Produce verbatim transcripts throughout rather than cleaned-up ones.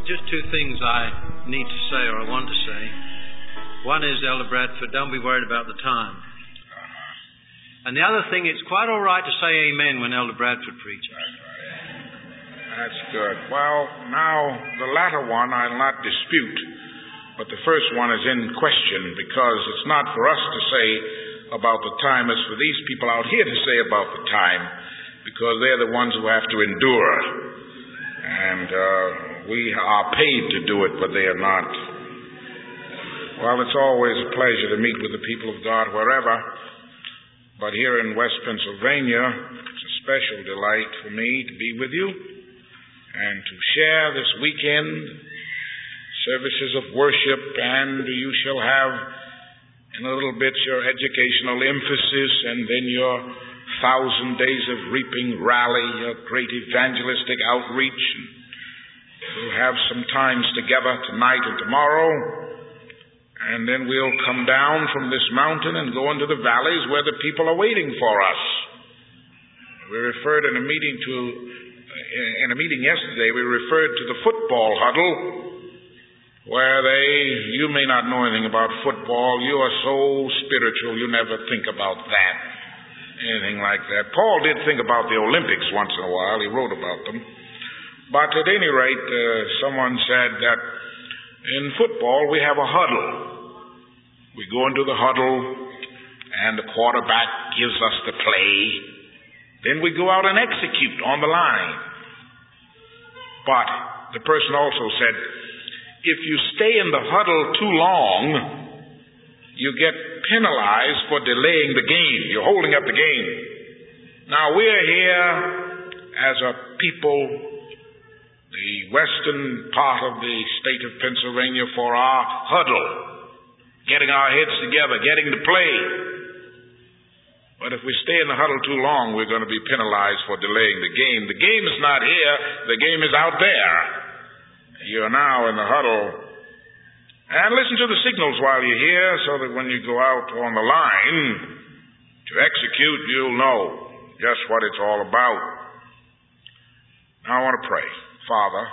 just two things I need to say or I want to say. One is, Elder Bradford, don't be worried about the time. And the other thing, it's quite all right to say amen when Elder Bradford preaches. That's good. Well, now, the latter one I'll not dispute, but the first one is in question because it's not for us to say about the time, it's for these people out here to say about the time, because they're the ones who have to endure. And uh, we are paid to do it, but they are not. Well, it's always a pleasure to meet with the people of God wherever. But here in West Pennsylvania, it's a special delight for me to be with you and to share this weekend services of worship, and you shall have in a little bit your educational emphasis and then your thousand days of reaping rally, your great evangelistic outreach. We'll have some times together tonight and tomorrow. And then we'll come down from this mountain and go into the valleys where the people are waiting for us. We referred in a meeting to, in a meeting yesterday, we referred to the football huddle, where they, you may not know anything about football. You are so spiritual, you never think about that, anything like that. Paul did think about the Olympics once in a while. He wrote about them. But at any rate, uh, someone said that in football we have a huddle. We go into the huddle, and the quarterback gives us the play. Then we go out and execute on the line. But the person also said, if you stay in the huddle too long, you get penalized for delaying the game. You're holding up the game. Now, we're here as a people, the western part of the state of Pennsylvania, for our huddle. Getting our heads together, getting to play. But if we stay in the huddle too long, we're going to be penalized for delaying the game. The game is not here. The game is out there. You're now in the huddle. And listen to the signals while you're here so that when you go out on the line to execute, you'll know just what it's all about. Now I want to pray. Father,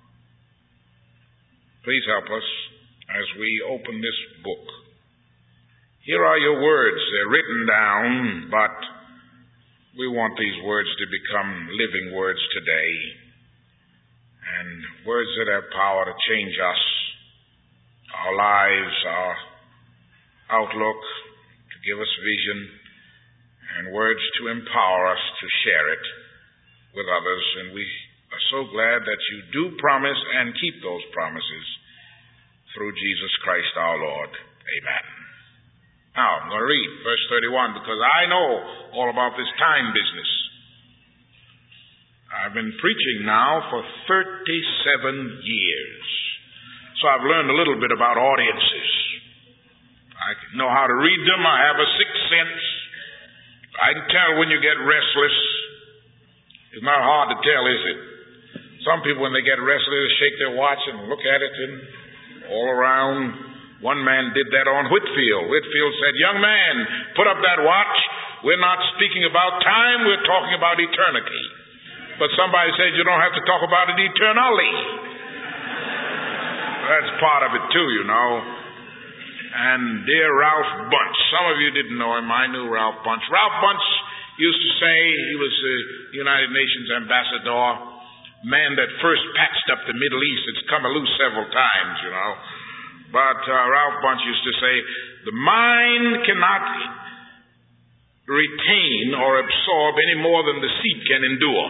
please help us as we open this book. Here are your words. They're written down, but we want these words to become living words today, and words that have power to change us, our lives, our outlook, to give us vision, and words to empower us to share it with others. And we are so glad that you do promise and keep those promises through Jesus Christ our Lord. Amen. Now, I'm going to read verse thirty-one because I know all about this time business. I've been preaching now for thirty-seven years. So I've learned a little bit about audiences. I know how to read them. I have a sixth sense. I can tell when you get restless. It's not hard to tell, is it? Some people, when they get restless, they shake their watch and look at it and all around. One man did that on Whitfield. Whitfield said, young man, put up that watch. We're not speaking about time. We're talking about eternity. But somebody said you don't have to talk about it eternally. That's part of it too, you know. And dear Ralph Bunche. Some of you didn't know him. I knew Ralph Bunche. Ralph Bunche used to say, he was the United Nations ambassador, man that first patched up the Middle East. It's come loose several times, you know. But uh, Ralph Bunche used to say, the mind cannot retain or absorb any more than the seat can endure.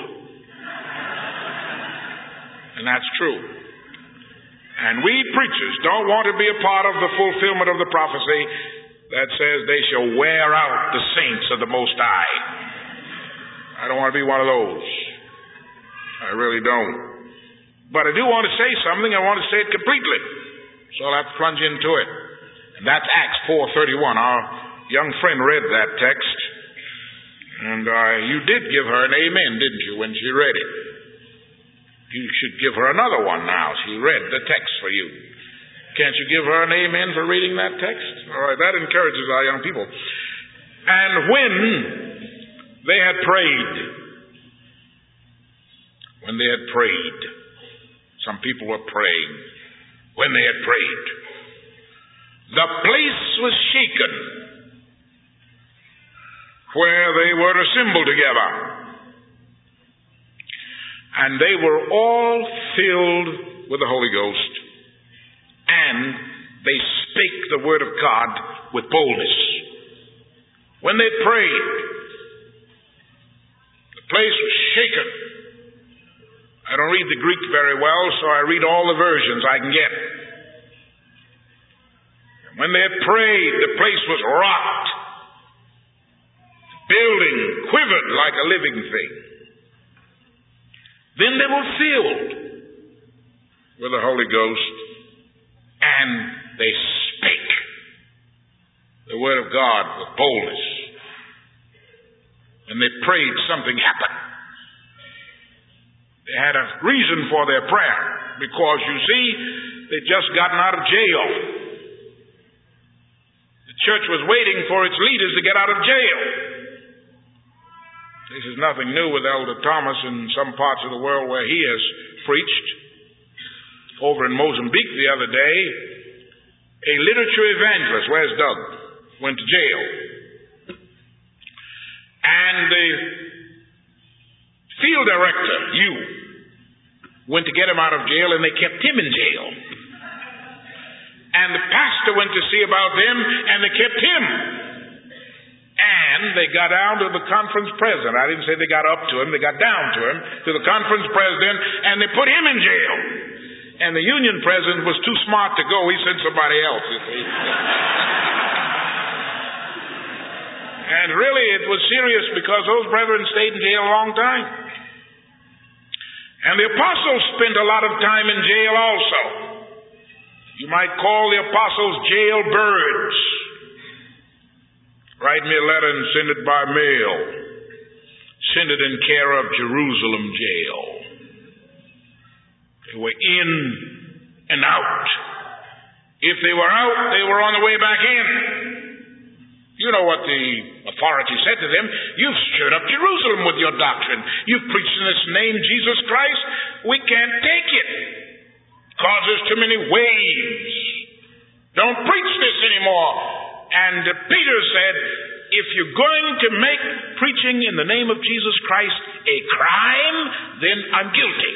And that's true. And we preachers don't want to be a part of the fulfillment of the prophecy that says they shall wear out the saints of the Most High. I don't want to be one of those. I really don't. But I do want to say something. I want to say it completely. So I'll have to plunge into it. And that's Acts four thirty-one. Our young friend read that text. And uh, you did give her an amen, didn't you, when she read it? You should give her another one now. She read the text for you. Can't you give her an amen for reading that text? All right, that encourages our young people. And when they had prayed, when they had prayed, Some people were praying. When they had prayed, the place was shaken where they were assembled together. And they were all filled with the Holy Ghost. And they spake the word of God with boldness. When they prayed, the place was shaken. I don't read the Greek very well, so I read all the versions I can get. When they had prayed, the place was rocked. The building quivered like a living thing. Then they were filled with the Holy Ghost, and they spake the word of God with boldness. When they prayed, something happened. They had a reason for their prayer, because, you see, they'd just gotten out of jail. The church was waiting for its leaders to get out of jail. This is nothing new with Elder Thomas in some parts of the world where he has preached. Over in Mozambique the other day, a literature evangelist, where's Doug, went to jail. And the field director, you, went to get him out of jail, and they kept him in jail. And the pastor went to see about them, and they kept him. And they got down to the conference president. I didn't say they got up to him. They got down to him, to the conference president, and they put him in jail. And the union president was too smart to go. He sent somebody else, you see. And really, it was serious, because those brethren stayed in jail a long time. And the apostles spent a lot of time in jail also. You might call the apostles jailbirds. Write me a letter and send it by mail. Send it in care of Jerusalem jail. They were in and out. If they were out, they were on the way back in. You know what the authority said to them. You've stirred up Jerusalem with your doctrine. You've preached in this name, Jesus Christ. We can't take it. Causes too many waves. Don't preach this anymore. And Peter said, if you're going to make preaching in the name of Jesus Christ a crime, then I'm guilty.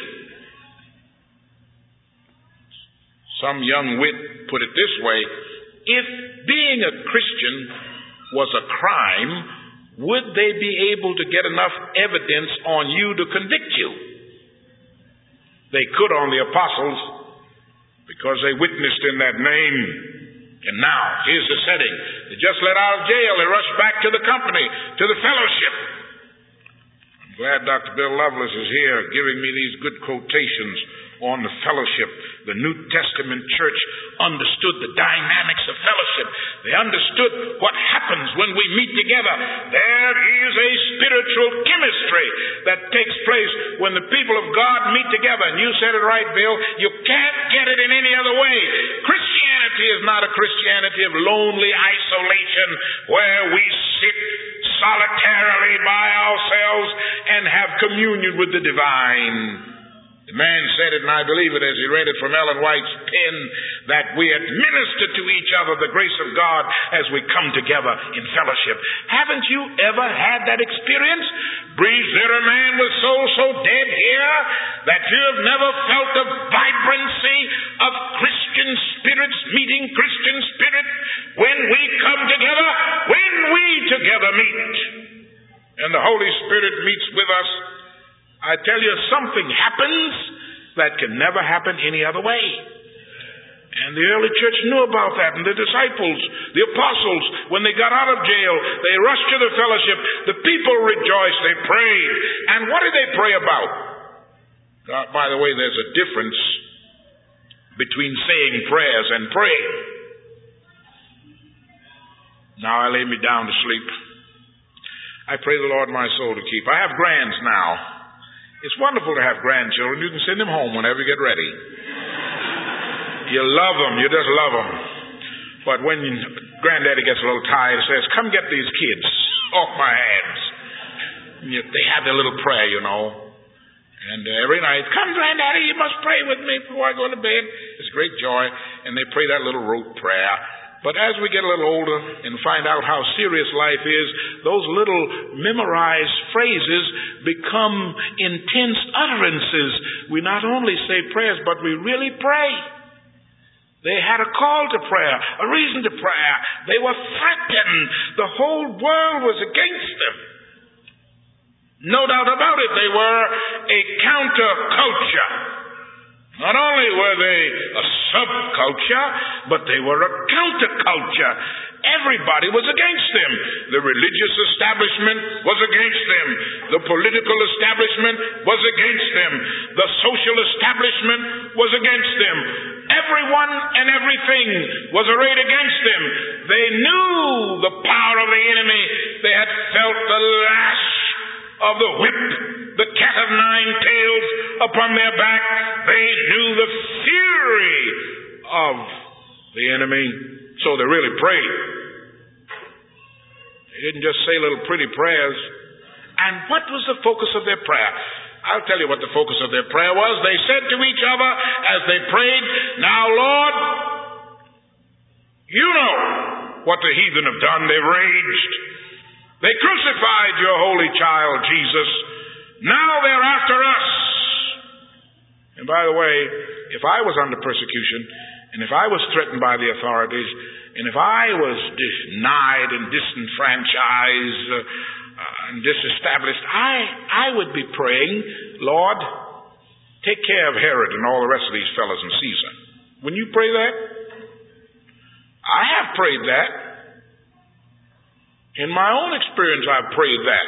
Some young wit put it this way: if being a Christian was a crime, would they be able to get enough evidence on you to convict you? They could on the apostles, because they witnessed in that name. And now, here's the setting. They just let out of jail. They rushed back to the company, to the fellowship. I'm glad Doctor Bill Lovelace is here giving me these good quotations on the fellowship. The New Testament church understood the dynamics of fellowship. They understood what happens when we meet together. There is a spiritual chemistry that takes place when the people of God meet together. And you said it right, Bill. You can't get it in any other way. Christianity is not a Christianity of lonely isolation where we sit solitarily by ourselves and have communion with the divine. The man said it, and I believe it as he read it from Ellen White's pen, that we administer to each other the grace of God as we come together in fellowship. Haven't you ever had that experience? Is there a man with soul so dead here that you have never felt the vibrancy of Christian spirits meeting Christian spirit when we come together? When we together meet, and the Holy Spirit meets with us, I tell you, something happens that can never happen any other way. And the early church knew about that. And the disciples, the apostles, when they got out of jail, they rushed to the fellowship. The people rejoiced. They prayed. And what did they pray about? Uh, by the way, there's a difference between saying prayers and praying. Now I lay me down to sleep. I pray the Lord my soul to keep. I have grands now. It's wonderful to have grandchildren. You can send them home whenever you get ready. You love them. You just love them. But when granddaddy gets a little tired, he says, come get these kids off my hands. They have their little prayer, you know. And uh, every night, come, Granddaddy, you must pray with me before I go to bed. It's great joy. And they pray that little rote prayer. But as we get a little older and find out how serious life is, those little memorized phrases become intense utterances. We not only say prayers, but we really pray. They had a call to prayer, a reason to prayer. They were threatened. The whole world was against them. No doubt about it, they were a counterculture. Not only were they a subculture, but they were a counterculture. Everybody was against them. The religious establishment was against them. The political establishment was against them. The social establishment was against them. Everyone and everything was arrayed against them. They knew the power of the enemy. They had felt the lash of the whip, the cat of nine tails upon their back. They knew the fury of the enemy. So they really prayed. They didn't just say little pretty prayers. And what was the focus of their prayer? I'll tell you what the focus of their prayer was. They said to each other as they prayed, now, Lord, you know what the heathen have done. They raged. They crucified your holy child, Jesus. Now they're after us. And by the way, if I was under persecution, and if I was threatened by the authorities, and if I was denied and disenfranchised uh, and disestablished, I, I would be praying, Lord, take care of Herod and all the rest of these fellows and Caesar. Wouldn't you pray that? I have prayed that. In my own experience, I've prayed that.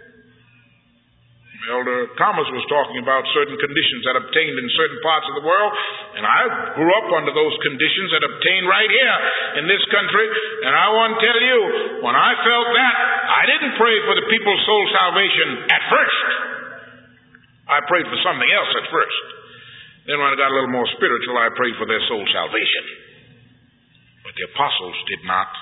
Elder Thomas was talking about certain conditions that obtained in certain parts of the world, and I grew up under those conditions that obtained right here in this country, and I want to tell you, when I felt that, I didn't pray for the people's soul salvation at first. I prayed for something else at first. Then when I got a little more spiritual, I prayed for their soul salvation. But the apostles did not.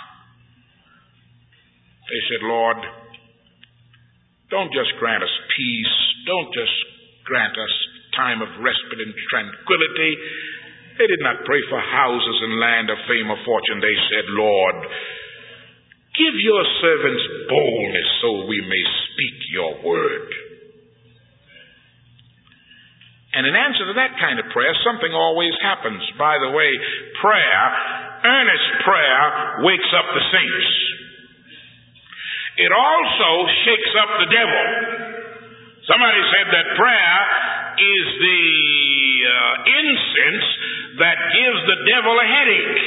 They said, Lord, don't just grant us peace. Don't just grant us time of respite and tranquility. They did not pray for houses and land of fame or fortune. They said, Lord, give your servants boldness so we may speak your word. And in answer to that kind of prayer, something always happens. By the way, prayer, earnest prayer, wakes up the saints. It also shakes up the devil. Somebody said that prayer is the uh, incense that gives the devil a headache.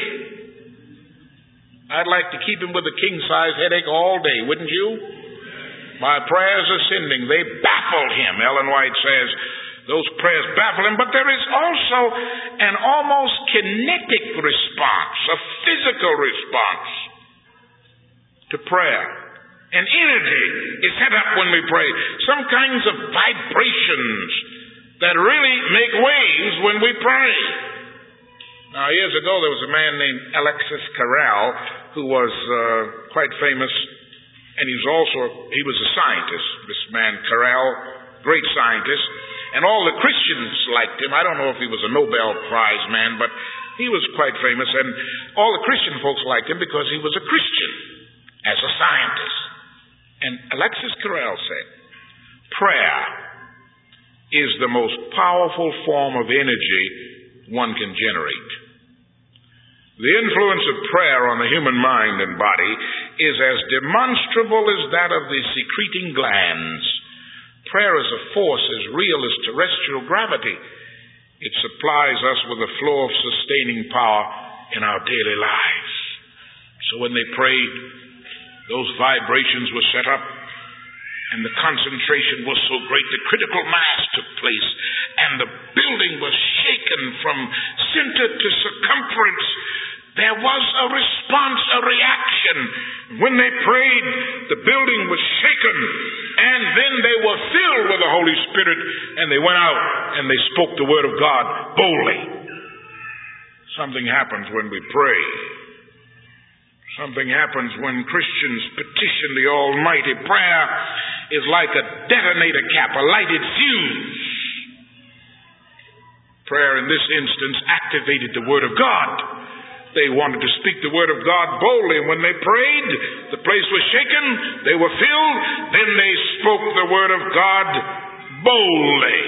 I'd like to keep him with a king-size headache all day, wouldn't you? My prayers ascending, they baffled him. Ellen White says those prayers baffle him, but there is also an almost kinetic response, a physical response to prayer. An energy is set up when we pray. Some kinds of vibrations that really make waves when we pray. Now, years ago, there was a man named Alexis Carrel who was uh, quite famous, and he was also, he was a scientist, this man Carrel, great scientist, and all the Christians liked him. I don't know if he was a Nobel Prize man, but he was quite famous, and all the Christian folks liked him because he was a Christian as a scientist. And Alexis Carrel said, prayer is the most powerful form of energy one can generate. The influence of prayer on the human mind and body is as demonstrable as that of the secreting glands. Prayer is a force as real as terrestrial gravity. It supplies us with a flow of sustaining power in our daily lives. So when they prayed, those vibrations were set up, and the concentration was so great, the critical mass took place, and the building was shaken from center to circumference. There was a response, a reaction. When they prayed, the building was shaken, and then they were filled with the Holy Spirit, and they went out and they spoke the word of God boldly. Something happens when we pray. Something happens when Christians petition the Almighty. Prayer is like a detonator cap, a lighted fuse. Prayer in this instance activated the Word of God. They wanted to speak the Word of God boldly. And when they prayed, the place was shaken. They were filled. Then they spoke the Word of God boldly.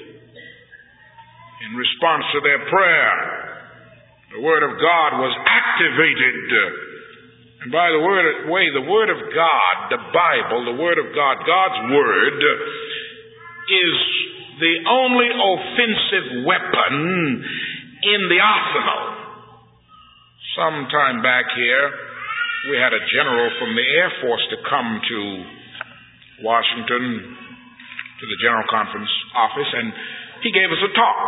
In response to their prayer, the Word of God was activated. And by the word, way, the Word of God, the Bible, the Word of God, God's Word, is the only offensive weapon in the arsenal. Some time back here, we had a general from the Air Force to come to Washington, to the General Conference office, and he gave us a talk.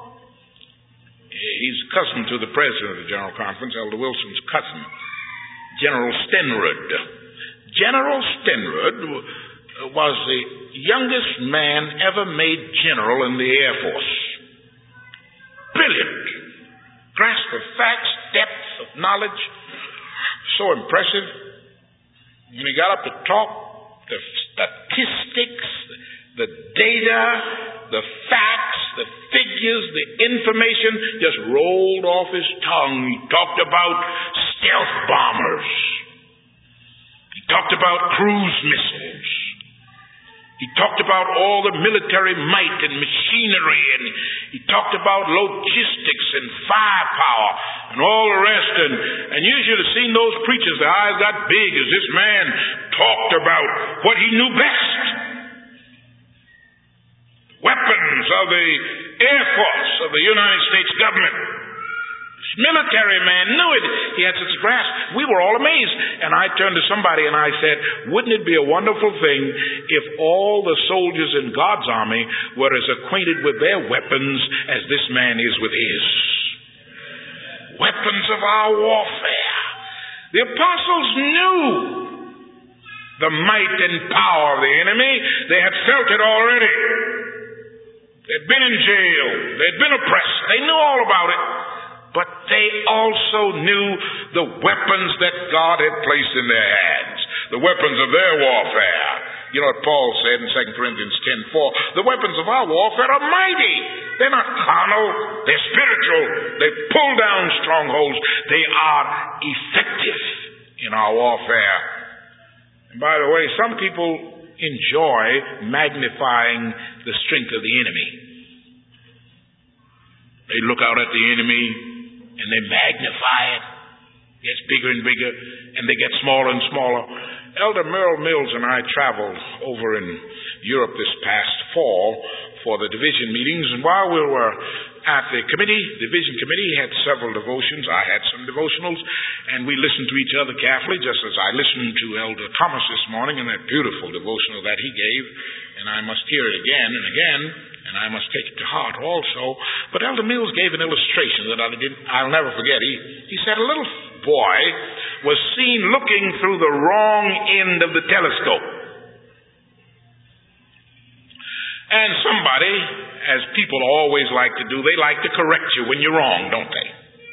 He's cousin to the president of the General Conference, Elder Wilson's cousin, General Stenrud. General Stenrud was the youngest man ever made general in the Air Force. Brilliant. Grasp of facts, depth of knowledge, so impressive. When he got up to talk, the statistics, the data, the facts, the figures, the information just rolled off his tongue. He talked about stealth bombers. He talked about cruise missiles. He talked about all the military might and machinery, and he talked about logistics and firepower and all the rest. And, and you should have seen those preachers. Their eyes got big as this man talked about what he knew best. Weapons of the Air Force of the United States government. This military man knew it. He had such a grasp. We were all amazed. And I turned to somebody and I said, wouldn't it be a wonderful thing if all the soldiers in God's army were as acquainted with their weapons as this man is with his? Weapons of our warfare. The apostles knew the might and power of the enemy. They had felt it already. They'd been in jail. They'd been oppressed. They knew all about it. But they also knew the weapons that God had placed in their hands, the weapons of their warfare. You know what Paul said in Second Corinthians ten four, the weapons of our warfare are mighty. They're not carnal, they're spiritual. They pull down strongholds. They are effective in our warfare. And by the way, some people enjoy magnifying the strength of the enemy. They look out at the enemy and they magnify it. It gets bigger and bigger, and they get smaller and smaller. Elder Merle Mills and I traveled over in Europe this past fall for the division meetings, and while we were at the committee, division committee had several devotions. I had some devotionals, and we listened to each other carefully, just as I listened to Elder Thomas this morning in that beautiful devotional that he gave, and I must hear it again and again, and I must take it to heart also. But Elder Mills gave an illustration that I didn't, I'll never forget. He, he said a little boy was seen looking through the wrong end of the telescope. And somebody, as people always like to do, they like to correct you when you're wrong, don't they?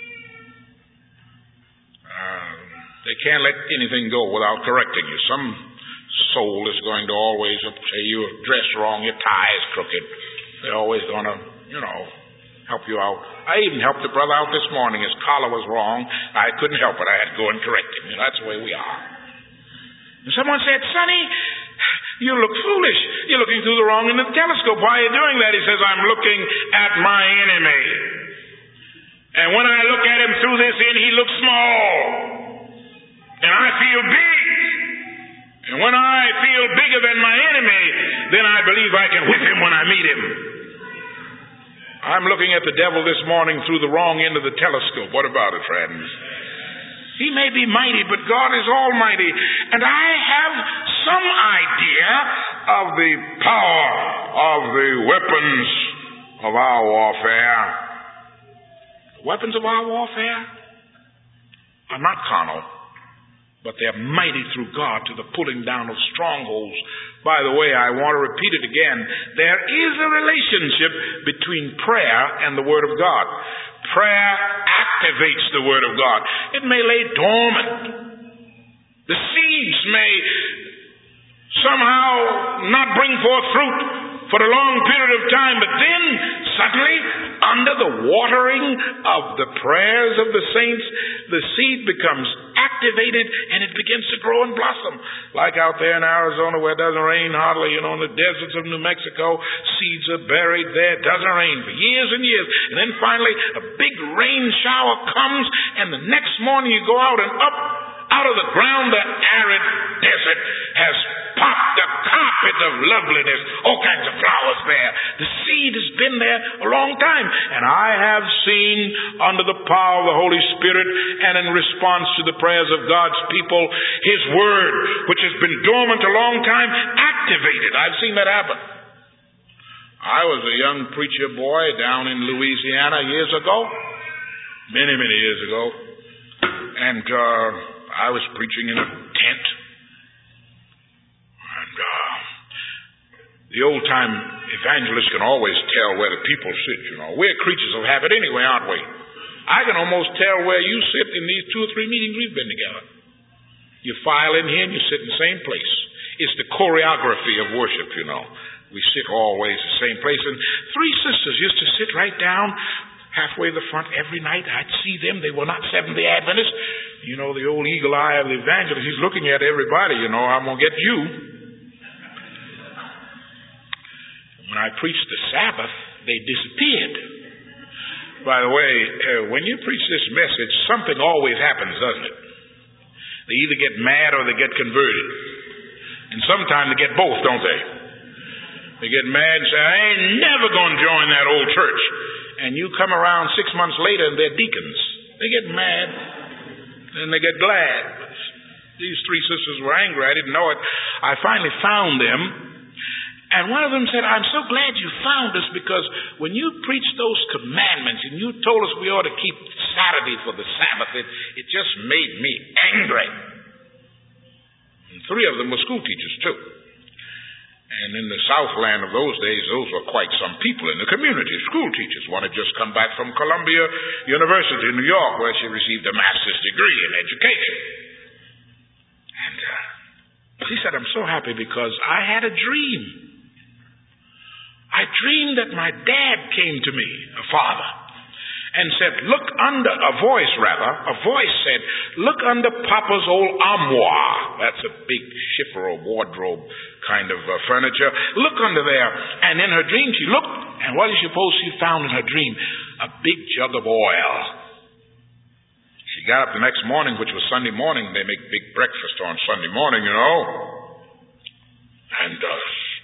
Uh, they can't let anything go without correcting you. Some soul is going to always say you're dressed wrong, your tie is crooked. They're always going to, you know, help you out. I even helped a brother out this morning. His collar was wrong. I couldn't help it. I had to go and correct him. You know, that's the way we are. And someone said, Sonny, you look foolish. You're looking through the wrong end of the telescope. Why are you doing that? He says, I'm looking at my enemy. And when I look at him through this end, he looks small. And I feel big. And when I feel bigger than my enemy, then I believe I can whip him when I meet him. I'm looking at the devil this morning through the wrong end of the telescope. What about it, friends? He may be mighty, but God is almighty. And I have some idea of the power of the weapons of our warfare. The weapons of our warfare are not carnal, but they're mighty through God to the pulling down of strongholds. By the way, I want to repeat it again. There is a relationship between prayer and the Word of God. Prayer activates the Word of God. It may lay dormant. The seeds may somehow not bring forth fruit, for a long period of time, but then suddenly, under the watering of the prayers of the saints, the seed becomes activated and it begins to grow and blossom. Like out there in Arizona where it doesn't rain hardly, you know, in the deserts of New Mexico, seeds are buried there. It doesn't rain for years and years. And then finally a big rain shower comes, and the next morning you go out and up out of the ground the arid desert has popped a carpet of loveliness, all kinds of flowers there. The seed has been there a long time. And I have seen, under the power of the Holy Spirit and in response to the prayers of God's people, His Word, which has been dormant a long time, activated. I've seen that happen. I was a young preacher boy down in Louisiana years ago, many, many years ago, and uh, I was preaching in a tent. And uh, the old-time evangelist can always tell where the people sit, you know. We're creatures of habit anyway, aren't we? I can almost tell where you sit in these two or three meetings we've been together. You file in here and you sit in the same place. It's the choreography of worship, you know. We sit always the same place. And three sisters used to sit right down halfway to the front every night. I'd see them. They were not Seventh-day Adventists. You know, the old eagle eye of the evangelist, he's looking at everybody, you know. I'm going to get you. When I preached the Sabbath, they disappeared. By the way, uh, when you preach this message, something always happens, doesn't it? They either get mad or they get converted. And sometimes they get both, don't they? They get mad and say, I ain't never going to join that old church. And you come around six months later and they're deacons. They get mad, then they get glad. But these three sisters were angry. I didn't know it. I finally found them. And one of them said, I'm so glad you found us, because when you preached those commandments and you told us we ought to keep Saturday for the Sabbath, it, it just made me angry. And three of them were school teachers too. And in the Southland of those days, those were quite some people in the community, school teachers. One had just come back from Columbia University in New York, where she received a master's degree in education. And uh, she said, I'm so happy because I had a dream. I dreamed that my dad came to me, a father, and said, look under, a voice rather, a voice said, look under Papa's old armoire. That's a big chiffre or wardrobe kind of uh, furniture. Look under there. And in her dream she looked, and what do you suppose she found in her dream? A big jug of oil. She got up the next morning, which was Sunday morning. They make big breakfast on Sunday morning, you know. And uh,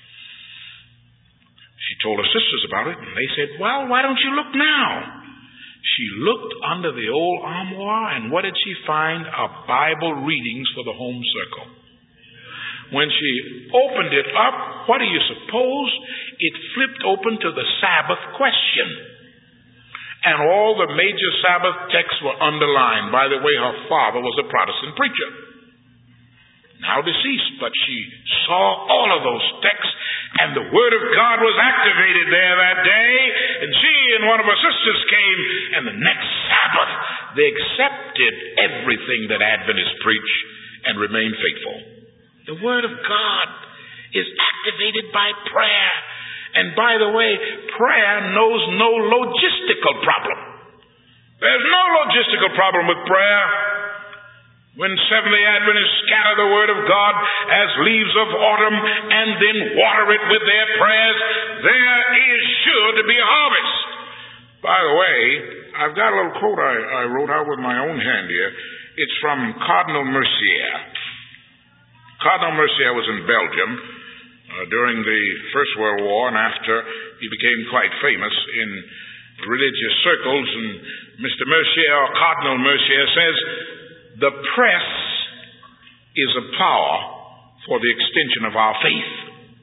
she told her sisters about it, and they said, well, why don't you look now? She looked under the old armoire, and what did she find? A Bible readings for the home circle. When she opened it up, what do you suppose? It flipped open to the Sabbath question. And all the major Sabbath texts were underlined. By the way, her father was a Protestant preacher, now deceased, but she saw all of those texts, and the Word of God was activated there that day, and she and one of her sisters came, and the next Sabbath they accepted everything that Adventists preach and remained faithful. The Word of God is activated by prayer. And by the way, prayer knows no logistical problem. There's no logistical problem with prayer. When Seventh-day Adventists scatter the Word of God as leaves of autumn and then water it with their prayers, there is sure to be a harvest. By the way, I've got a little quote I, I wrote out with my own hand here. It's from Cardinal Mercier. Cardinal Mercier was in Belgium uh, during the First World War, and after he became quite famous in religious circles. And Mister Mercier, Cardinal Mercier, says, the press is a power for the extension of our faith.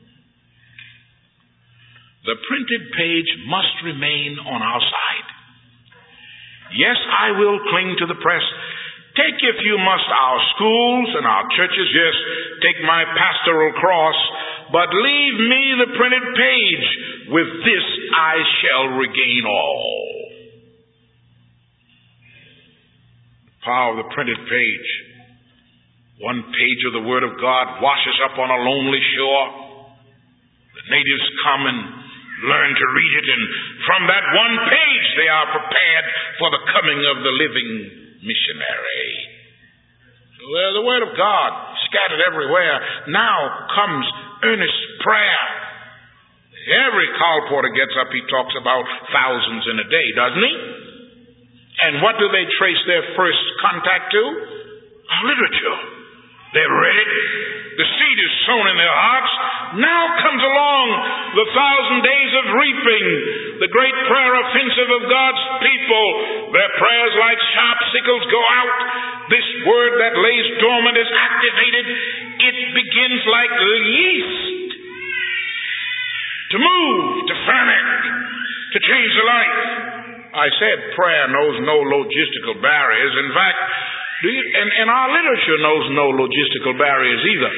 The printed page must remain on our side. Yes, I will cling to the press. Take, if you must, our schools and our churches. Yes, take my pastoral cross. But leave me the printed page. With this I shall regain all. Power of the printed page. One page of the Word of God washes up on a lonely shore. The Natives come and learn to read it, and from that one page they are prepared for the coming of the living missionary. So there's the Word of God scattered everywhere. Now comes earnest prayer. Every colporteur gets up, he talks about thousands in a day, doesn't he? And what do they trace their first contact to? Our literature. They've read it. The seed is sown in their hearts. Now comes along the thousand days of reaping, the great prayer offensive of God's people. Their prayers like sharp sickles go out. This word that lays dormant is activated. It begins like yeast to move, to ferment, to change the life. I said prayer knows no logistical barriers. In fact, Do you, and, and our literature knows no logistical barriers either.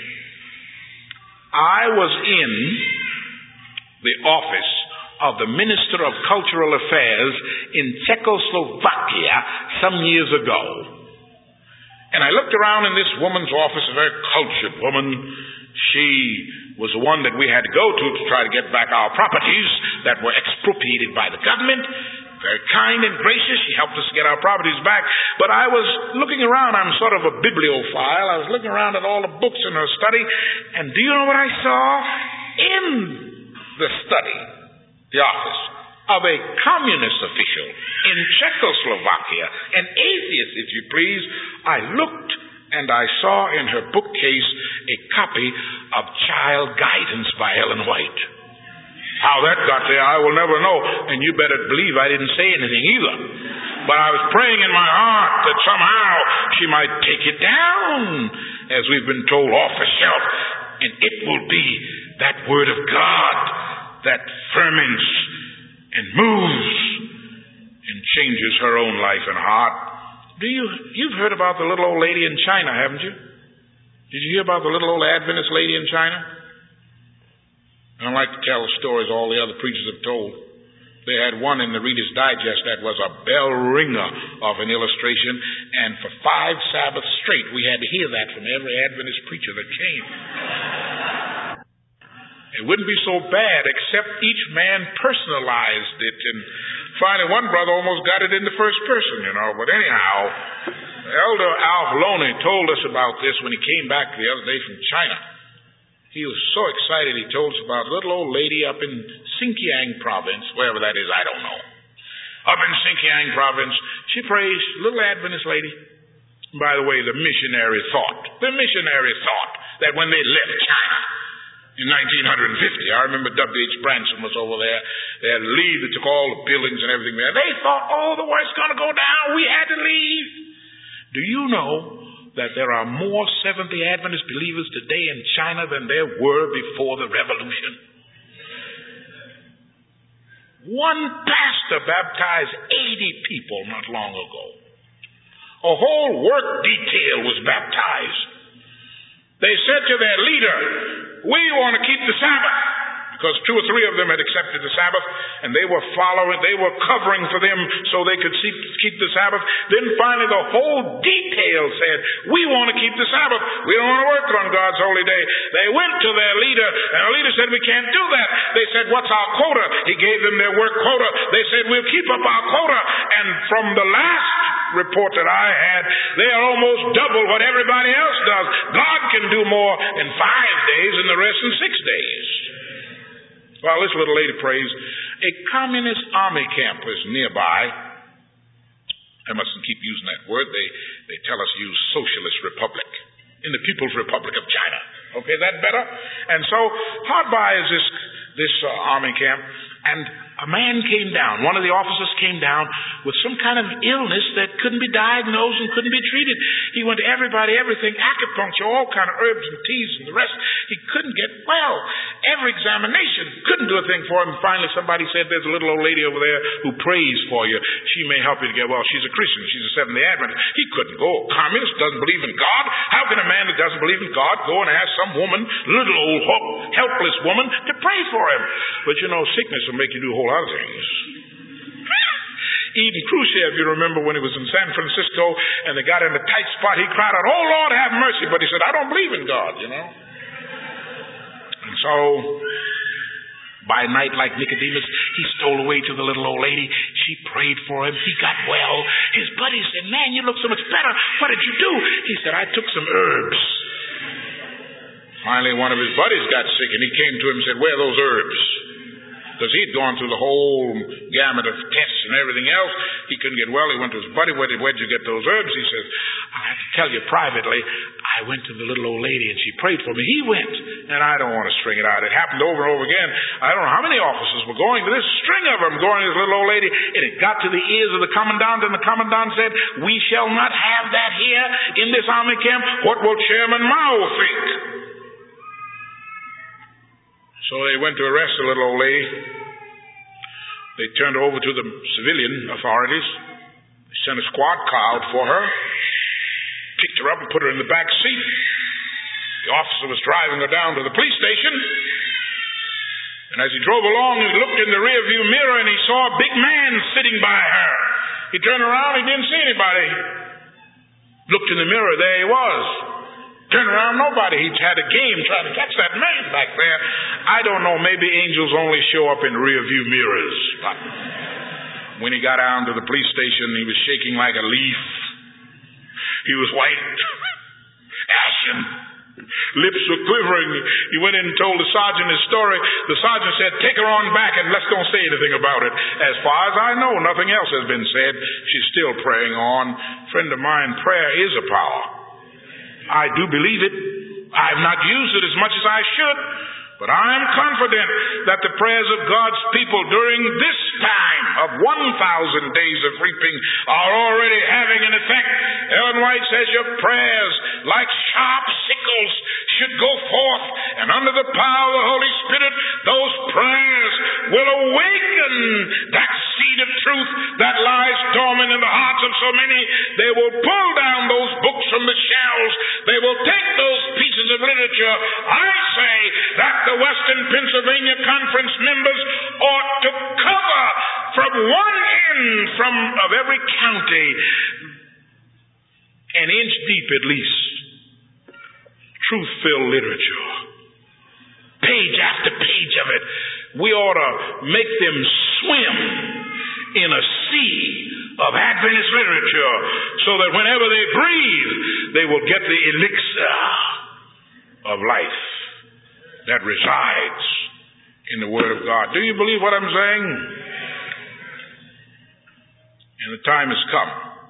I was in the office of the Minister of Cultural Affairs in Czechoslovakia some years ago. And I looked around in this woman's office, a very cultured woman. She was the one that we had to go to to try to get back our properties that were expropriated by the government. Very kind and gracious. She helped us get our properties back. But I was looking around. I'm sort of a bibliophile. I was looking around at all the books in her study. And do you know what I saw? In the study, the office of a communist official in Czechoslovakia, an atheist, if you please, I looked and I saw in her bookcase a copy of Child Guidance by Ellen White. How that got there, I will never know. And you better believe I didn't say anything either. But I was praying in my heart that somehow she might take it down, as we've been told, off the shelf. And it will be that Word of God that ferments and moves and changes her own life and heart. Do you, you've heard about the little old lady in China, haven't you? Did you hear about the little old Adventist lady in China? I don't like to tell the stories all the other preachers have told. They had one in the Reader's Digest that was a bell ringer of an illustration, and for five Sabbaths straight we had to hear that from every Adventist preacher that came. It wouldn't be so bad except each man personalized it, and finally one brother almost got it in the first person, you know. But anyhow, Elder Alf Loney told us about this when he came back the other day from China. He was so excited, he told us about a little old lady up in Xinjiang province, wherever that is, I don't know. Up in Xinjiang province, she prays, little Adventist lady. By the way, the missionary thought, the missionary thought that when they left China in nineteen fifty, I remember W H Branson was over there, they had to leave, they took all the buildings and everything there. They thought, oh, the world's going to go down, we had to leave. Do you know that there are more Seventh-day Adventist believers today in China than there were before the revolution? One pastor baptized eighty people not long ago. A whole work detail was baptized. They said to their leader, we want to keep the Sabbath. Because two or three of them had accepted the Sabbath, and they were following, they were covering for them so they could see, keep the Sabbath. Then finally the whole detail said, we want to keep the Sabbath. We don't want to work on God's holy day. They went to their leader, and the leader said, we can't do that. They said, what's our quota? He gave them their work quota. They said, we'll keep up our quota. And from the last report that I had, they are almost double what everybody else does. God can do more in five days and the rest in six days. Well, this little lady prays. A communist army camp is nearby. I mustn't keep using that word. They, they tell us use Socialist Republic in the People's Republic of China. Okay, is that better? And so hard by is this, this uh, army camp, and a man came down. One of the officers came down with some kind of illness that couldn't be diagnosed and couldn't be treated. He went to everybody, everything, acupuncture, all kind of herbs and teas and the rest. He couldn't get well. Every examination couldn't do a thing for him. Finally, somebody said, there's a little old lady over there who prays for you. She may help you to get well. She's a Christian. She's a Seventh-day Adventist. He couldn't go. A communist doesn't believe in God. How can a man that doesn't believe in God go and ask some woman, little old helpless woman, to pray for him? But you know, sickness will make you do a whole lot of things. Eden Khrushchev, you remember when he was in San Francisco and they got in a tight spot, he cried out, oh Lord, have mercy. But he said, I don't believe in God, you know. And so By night, like Nicodemus, he stole away to the little old lady. She prayed for him. He got well. His buddy said, man, you look so much better. What did you do? He said, I took some herbs. Finally, one of his buddies got sick, and he came to him and said, where are those herbs? Because he'd gone through the whole gamut of tests and everything else. He couldn't get well. He went to his buddy. Where did where'd you get those herbs? He says, I have to tell you privately, I went to the little old lady and she prayed for me. He went, and I don't want to string it out. It happened over and over again. I don't know how many officers were going, but this string of them going to this little old lady, and it got to the ears of the commandant, and the commandant said, we shall not have that here in this army camp. What will Chairman Mao think? So they went to arrest the little old lady. They turned her over to the civilian authorities. They sent a squad car out for her, picked her up and put her in the back seat. The officer was driving her down to the police station. And as he drove along, he looked in the rearview mirror and he saw a big man sitting by her. He turned around, he didn't see anybody. Looked in the mirror, there he was. Turned around, nobody. He'd had a game trying to catch that man back there. I don't know, maybe angels only show up in rearview mirrors. But when he got down to the police station, he was shaking like a leaf. He was white, ashen, lips were quivering. He went in and told the sergeant his story. The sergeant said, take her on back and let's don't say anything about it. As far as I know, nothing else has been said. She's still praying on. Friend of mine, prayer is a power. I do believe it. I have not used it as much as I should, but I am confident that the prayers of God's people during this time of one thousand days of reaping are already having an effect. Ellen White says your prayers, like sharp sickles, should go forth, and under the power of the Holy Spirit, those prayers will awaken that seed of truth that lies dormant in the hearts of so many. They will pull down those books from the shelves. They will take those pieces of literature. I say that the Western Pennsylvania Conference members ought to cover from one end from of every county, an inch deep at least, truth-filled literature. Page after page of it. We ought to make them swim in a sea of Adventist literature so that whenever they breathe, they will get the elixir of life that resides in the Word of God. Do you believe what I'm saying? And the time has come.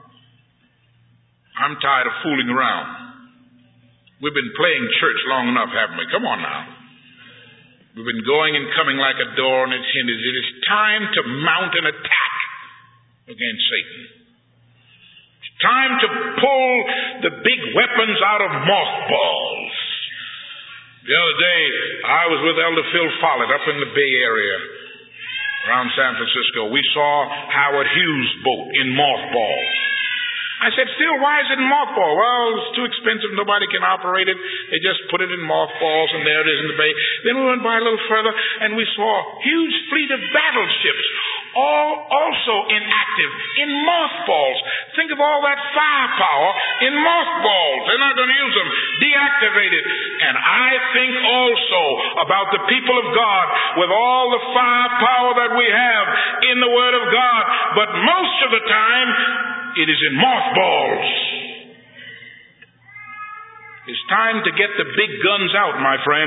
I'm tired of fooling around. We've been playing church long enough, haven't we? Come on now. We've been going and coming like a door on its hinges. It is time to mount an attack against Satan. It's time to pull the big weapons out of mothballs. The other day, I was with Elder Phil Follett up in the Bay Area around San Francisco. We saw Howard Hughes' boat in mothballs. I said, Phil, why is it in mothballs? Well, it's too expensive. Nobody can operate it. They just put it in mothballs, and there it is in the bay. Then we went by a little further, and we saw a huge fleet of battleships, all also inactive, in mothballs. Think of all that firepower in mothballs. They're not going to use them. Deactivated. And I think also about the people of God with all the firepower that we have in the Word of God. But most of the time, it is in mothballs. It's time to get the big guns out, my friend.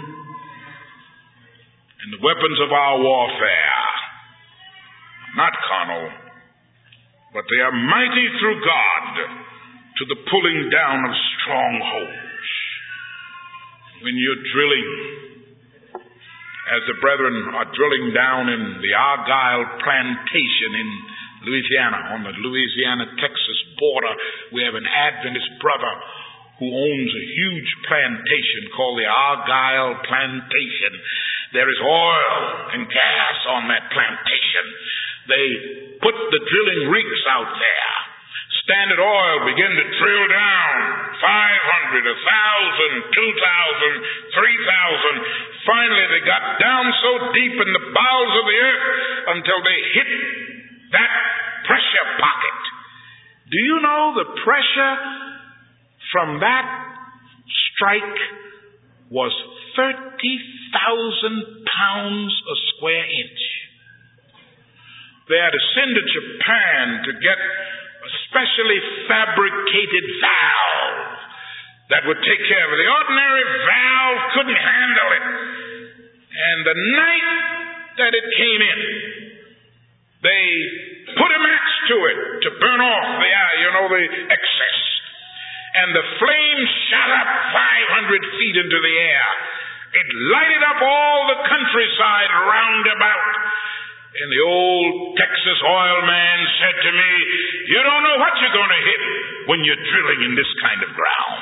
And the weapons of our warfare, not carnal, but they are mighty through God to the pulling down of strongholds. When you're drilling, as the brethren are drilling down in the Argyle plantation in Louisiana, on the Louisiana-Texas border, we have an Adventist brother who owns a huge plantation called the Argyle Plantation. There is oil and gas on that plantation. They put the drilling rigs out there. Standard Oil began to drill down five hundred, one thousand, two thousand, three thousand. Finally, they got down so deep in the bowels of the earth until they hit that pressure pocket. Do you know the pressure from that strike was thirty thousand pounds a square inch. They had to send to Japan to get a specially fabricated valve that would take care of it. The ordinary valve couldn't handle it. And the night that it came in, they put a match to it to burn off the, you know, the excess. And the flame shot up five hundred feet into the air. It lighted up all the countryside round about. And the old Texas oil man said to me, "You don't know what you're going to hit when you're drilling in this kind of ground.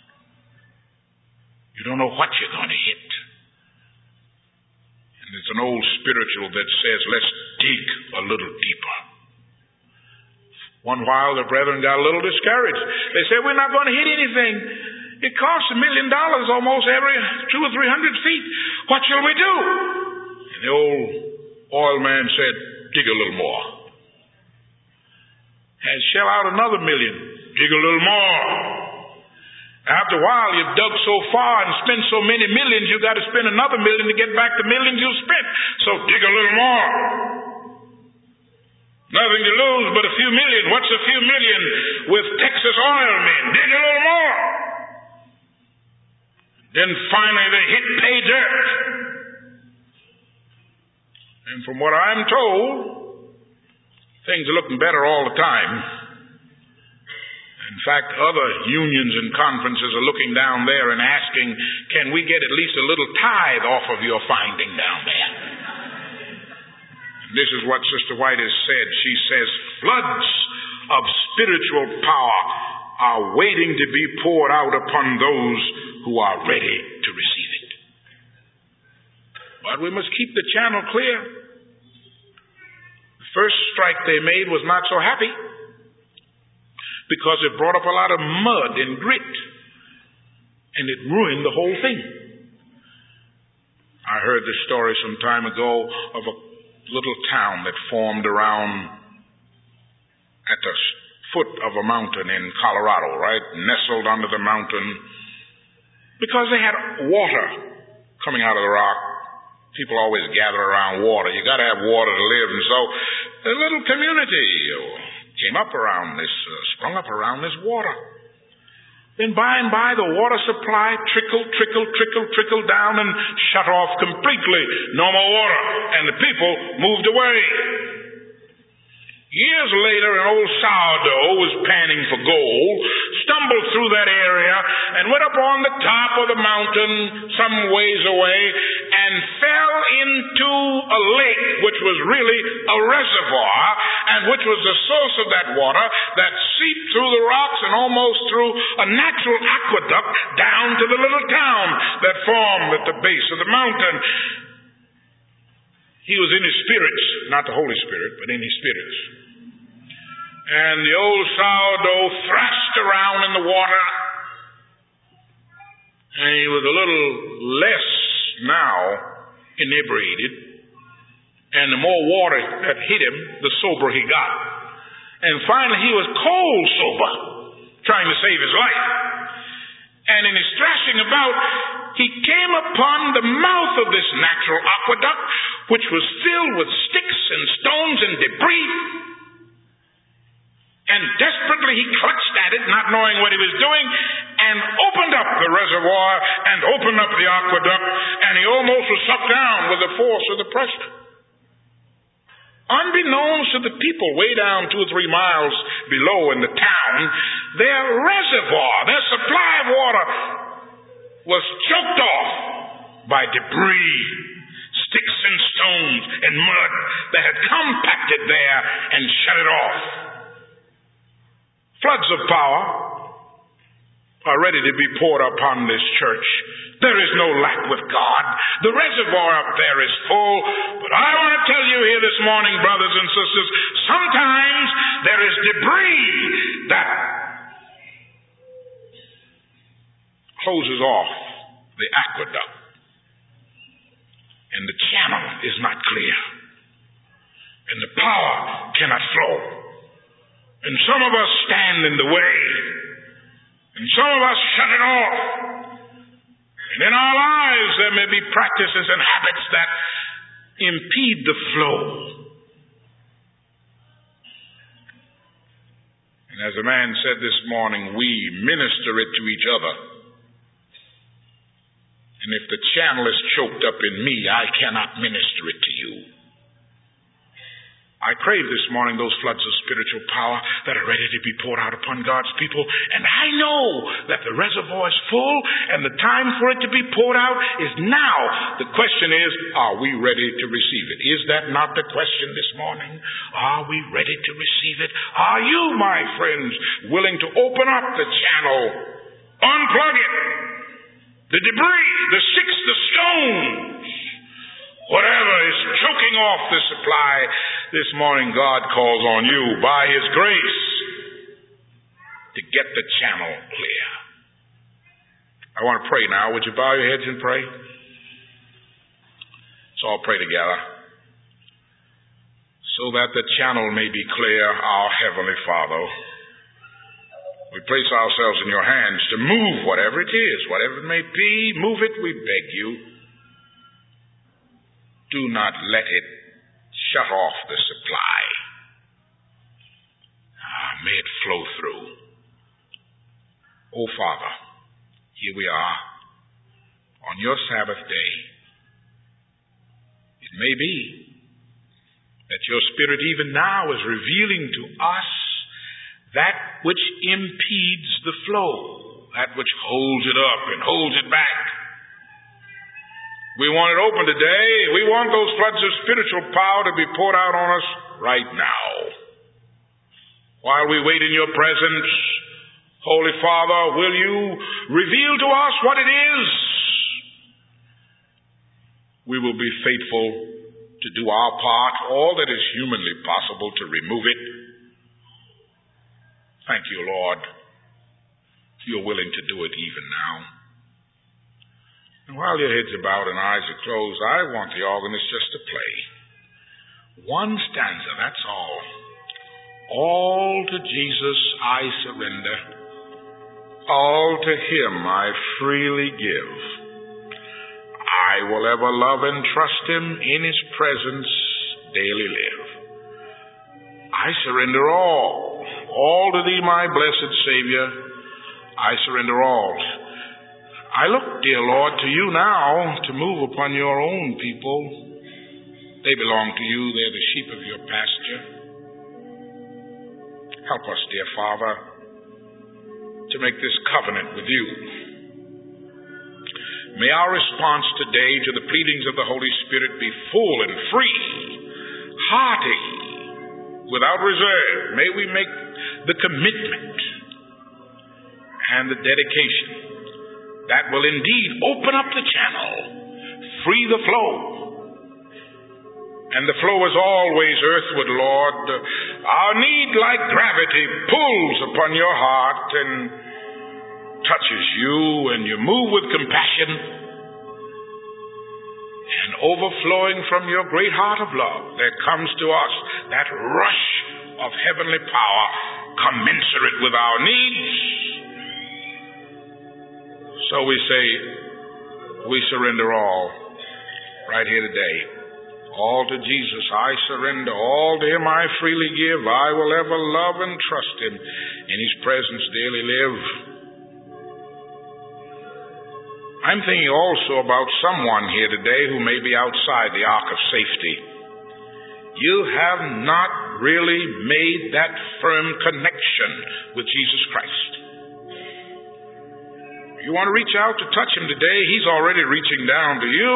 You don't know what you're going to hit." And it's an old spiritual that says, let's dig a little deeper. One while the brethren got a little discouraged. They said, we're not going to hit anything. It costs a million dollars almost every two or three hundred feet. What shall we do? And the old oil man said, dig a little more. And shell out another million. Dig a little more. After a while, you've dug so far and spent so many millions, you've got to spend another million to get back the millions you spent. So dig a little more. Nothing to lose but a few million. What's a few million with Texas oil men? Dig a little more. Then finally they hit pay dirt. And from what I'm told, things are looking better all the time. In fact, other unions and conferences are looking down there and asking, can we get at least a little tithe off of your finding down there? And this is what Sister White has said. She says, floods of spiritual power are waiting to be poured out upon those who are ready to receive it. But we must keep the channel clear. The first strike they made was not so happy, because it brought up a lot of mud and grit, and it ruined the whole thing. I heard the story some time ago of a little town that formed around at the foot of a mountain in Colorado, right? Nestled under the mountain, because they had water coming out of the rock. People always gather around water. You got to have water to live, and so a little community came up around this, uh, sprung up around this water. Then by and by the water supply trickled, trickled, trickled, trickled down and shut off completely. No more water. And the people moved away. Years later, an old sourdough was panning for gold, stumbled through that area, and went up on the top of the mountain some ways away, and fell into a lake, which was really a reservoir, and which was the source of that water that seeped through the rocks and almost through a natural aqueduct down to the little town that formed at the base of the mountain. He was in his spirits, not the Holy Spirit, but in his spirits. And the old sourdough thrashed around in the water, and he was a little less now inebriated, and the more water that hit him, the sober he got. And finally he was cold sober, trying to save his life. And in his thrashing about, he came upon the mouth of this natural aqueduct, which was filled with sticks and stones and debris. And desperately he clutched at it, not knowing what he was doing, and opened up the reservoir and opened up the aqueduct, and he almost was sucked down with the force of the pressure. Unbeknownst to the people way down two or three miles below in the town, their reservoir, their supply of water, was choked off by debris, sticks and stones and mud that had compacted there and shut it off. Floods of power are ready to be poured upon this church. There is no lack with God. The reservoir up there is full. But I want to tell you here this morning, brothers and sisters, sometimes there is debris that closes off the aqueduct, and the channel is not clear, and the power cannot flow. And some of us stand in the way, and some of us shut it off. And in our lives there may be practices and habits that impede the flow. And as a man said this morning, we minister it to each other. And if the channel is choked up in me, I cannot minister it to you. I crave this morning those floods of spiritual power that are ready to be poured out upon God's people. And I know that the reservoir is full and the time for it to be poured out is now. The question is, are we ready to receive it? Is that not the question this morning? Are we ready to receive it? Are you, my friends, willing to open up the channel, unplug it, the debris, the sticks, the stones, whatever is choking off the supply? This morning, God calls on you by His grace to get the channel clear. I want to pray now. Would you bow your heads and pray? So I'll pray together. So that the channel may be clear, our Heavenly Father, we place ourselves in your hands to move whatever it is, whatever it may be. Move it, we beg you. Do not let it shut off the supply. Ah, may it flow through. Oh, Father, here we are on your Sabbath day. It may be that your Spirit even now is revealing to us that which impedes the flow, that which holds it up and holds it back. We want it open today. We want those floods of spiritual power to be poured out on us right now. While we wait in your presence, Holy Father, will you reveal to us what it is? We will be faithful to do our part, all that is humanly possible to remove it. Thank you, Lord. You're willing to do it even now. And while your heads are bowed and eyes are closed, I want the organist just to play one stanza, that's all. All to Jesus I surrender. All to Him I freely give. I will ever love and trust Him, in His presence daily live. I surrender all. All to Thee, my blessed Savior. I surrender all. I look, dear Lord, to you now to move upon your own people. They belong to you. They're the sheep of your pasture. Help us, dear Father, to make this covenant with you. May our response today to the pleadings of the Holy Spirit be full and free, hearty, without reserve. May we make the commitment and the dedication that will indeed open up the channel, free the flow. And the flow is always earthward, Lord. Our need, like gravity, pulls upon your heart and touches you, and you move with compassion. And overflowing from your great heart of love, there comes to us that rush of heavenly power commensurate with our needs. So we say, we surrender all right here today. All to Jesus I surrender. All to Him I freely give. I will ever love and trust Him. In His presence daily live. I'm thinking also about someone here today who may be outside the ark of safety. You have not really made that firm connection with Jesus Christ. You want to reach out to touch Him today, He's already reaching down to you.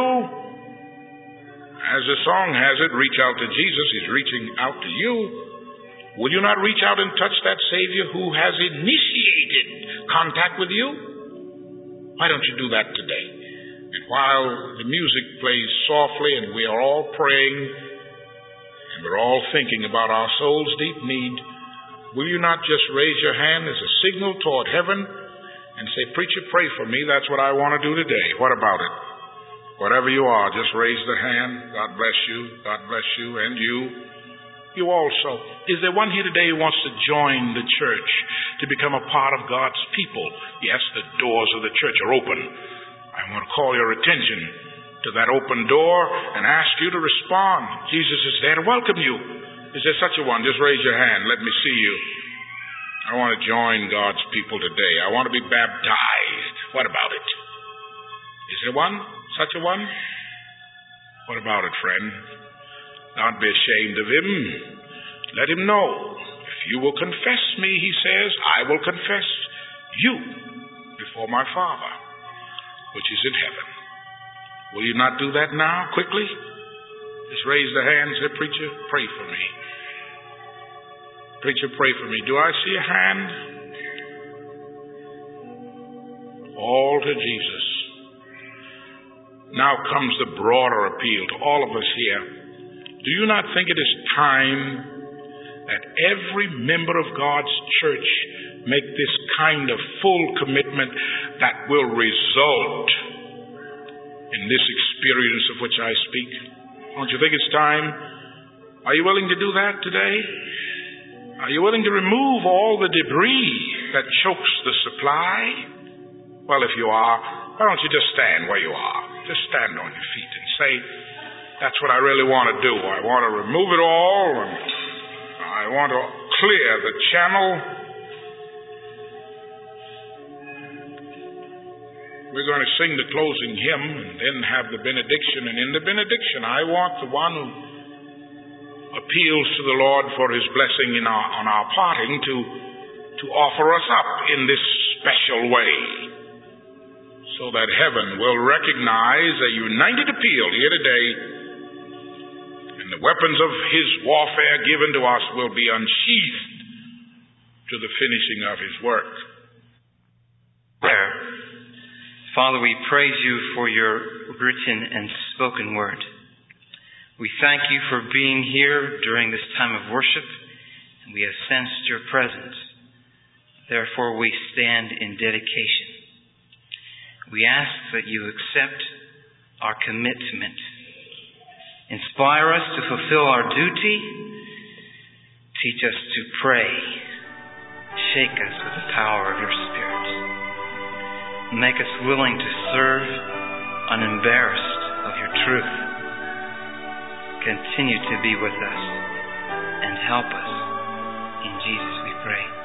As the song has it, reach out to Jesus, He's reaching out to you. Will you not reach out and touch that Savior who has initiated contact with you? Why don't you do that today? And while the music plays softly and we are all praying and we're all thinking about our soul's deep need, will you not just raise your hand as a signal toward heaven and say, preacher, pray for me. That's what I want to do today. What about it? Whatever you are, just raise the hand. God bless you. God bless you and you. You also. Is there one here today who wants to join the church to become a part of God's people? Yes, the doors of the church are open. I want to call your attention to that open door and ask you to respond. Jesus is there to welcome you. Is there such a one? Just raise your hand. Let me see you. I want to join God's people today. I want to be baptized. What about it? Is there one? Such a one? What about it, friend? Don't be ashamed of him. Let him know. If you will confess me, he says, I will confess you before my Father, which is in heaven. Will you not do that now, quickly? Just raise the hand and say, preacher, pray for me. Preacher, pray for me. Do I see a hand? All to Jesus. Now comes the broader appeal to all of us here. Do you not think it is time that every member of God's church make this kind of full commitment that will result in this experience of which I speak? Don't you think it's time? Are you willing to do that today? Are you willing to remove all the debris that chokes the supply? Well, if you are, why don't you just stand where you are? Just stand on your feet and say, that's what I really want to do. I want to remove it all, and I want to clear the channel. We're going to sing the closing hymn and then have the benediction. And in the benediction, I want the one who appeals to the Lord for his blessing in our, on our parting to, to offer us up in this special way, so that heaven will recognize a united appeal here today, and the weapons of his warfare given to us will be unsheathed to the finishing of his work. Prayer. Father, we praise you for your written and spoken word. We thank you for being here during this time of worship, and we have sensed your presence. Therefore, we stand in dedication. We ask that you accept our commitment. Inspire us to fulfill our duty. Teach us to pray. Shake us with the power of your Spirit. Make us willing to serve, unembarrassed of your truth. Continue to be with us and help us. In Jesus we pray.